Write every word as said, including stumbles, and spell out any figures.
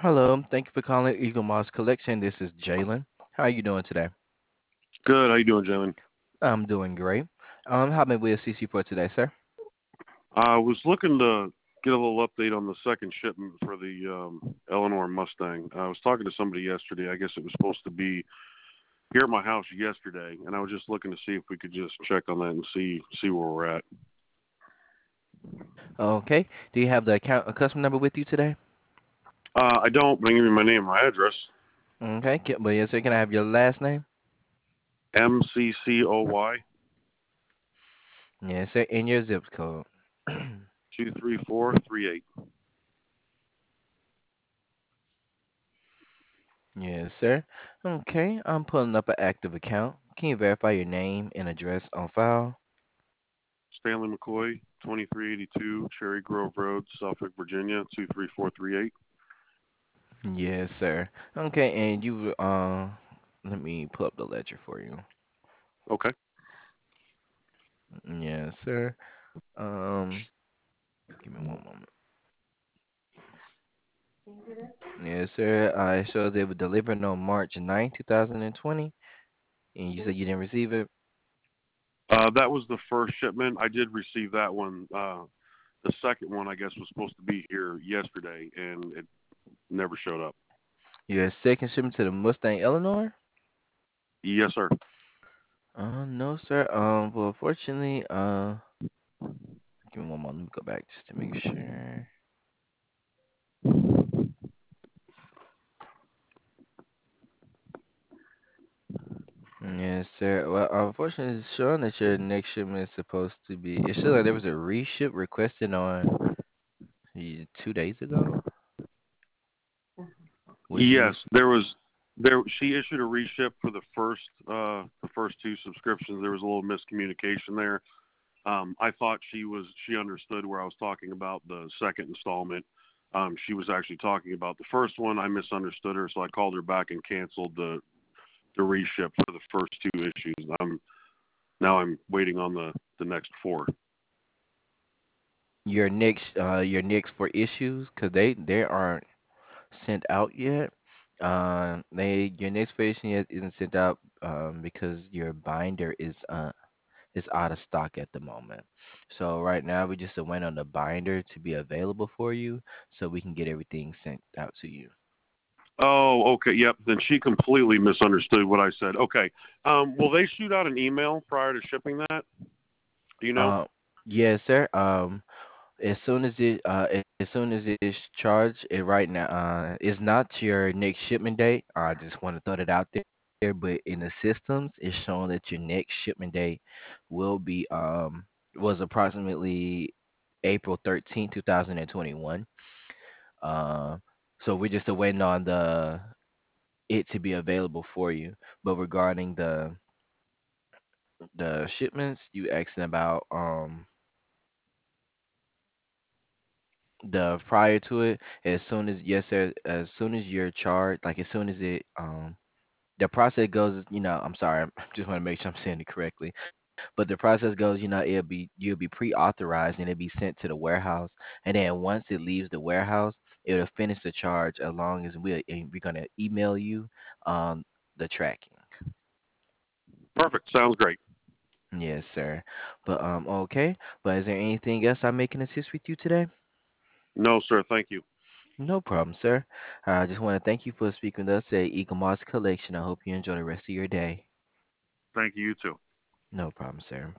Hello, thank you for calling Eagle Moss Collection. This is Jalen. How are you doing today? Good. How you doing, Jalen? I'm doing great. Um, how may we assist you for today, sir? I was looking to get a little update on the second shipment for the um, Eleanor Mustang. I was talking to somebody yesterday. I guess it was supposed to be here at my house yesterday, and I was just looking to see if we could just check on that and see see where we're at. Okay. Do you have the account a customer number with you today? Uh, I don't, but I can give you my name, and my address. Okay. Can, but yes, sir. Can I have your last name? M C C O Y Yes, sir. And your zip code. two three four three eight. Yes, sir. Okay. I'm pulling up an active account. Can you verify your name and address on file? Stanley McCoy, twenty three eighty two Cherry Grove Road, Suffolk, Virginia two three four three eight. Yes, sir. Okay. And you uh, let me pull up the ledger for you. Okay. Yes, sir. Um, give me one moment. Yes, sir. I showed they were delivered on March ninth, two thousand twenty, and you said you didn't receive it. Uh, that was the first shipment. I did receive that one. Uh, the second one, I guess, was supposed to be here yesterday, and it never showed up. Your second shipment to the Mustang Eleanor? Yes, sir. Uh, no, sir. Um, well, fortunately, uh, give me one moment. Let me go back just to make sure. Yes, sir. Well, unfortunately, it's showing that your next shipment is supposed to be. It shows like there was a reship requested on eh, two days ago, which Yes, is there was there. She issued a reship for the first uh, the first two subscriptions. There was a little miscommunication there. Um, I thought she was she understood where I was talking about the second installment. Um, she was actually talking about the first one. I misunderstood her, so I called her back and canceled the the reship for the first two issues. I'm now I'm waiting on the the next four. your next, uh, your next for issues, because they they aren't sent out yet. Um, they your next version yet isn't sent out um, because your binder is uh is out of stock at the moment. So right now we just wait on the binder to be available for you, so we can get everything sent out to you. Oh, okay. Yep. Then she completely misunderstood what I said. Okay. Um, will they shoot out an email prior to shipping that? Do you know? Uh, yes, sir. Um, as soon as it uh as soon as it is charged, it right now uh it's not your next shipment date. I just want to throw it out there, but in the systems, it's showing that your next shipment date will be um was approximately April thirteenth, two thousand twenty-one. Uh, so we're just waiting on the it to be available for you. But regarding the the shipments, you asking about um the prior to it, as soon as yes sir, as soon as you're charged, like as soon as it um the process goes, you know, I'm sorry, I just want to make sure I'm saying it correctly. But the process goes, you know, it'll be you'll be pre-authorized and it'll be sent to the warehouse, and then once it leaves the warehouse, it'll finish the charge as long as we we're gonna email you um the tracking. Perfect. Sounds great. Yes, sir. But um okay. But is there anything else I may can assist with you today? No, sir. Thank you. No problem, sir. I just want to thank you for speaking with us at Eagle Moss Collection. I hope you enjoy the rest of your day. Thank you. You too. No problem, sir.